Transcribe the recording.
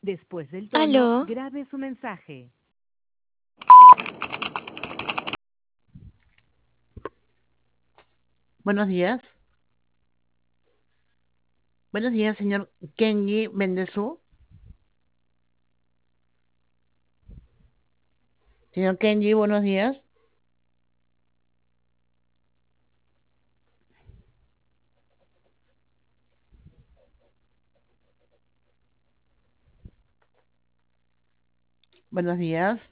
Después del tono, Aló, grabe su mensaje. Buenos días. Buenos días, señor Kenji Bendezú. Señor Kenji, buenos días. Buenos días.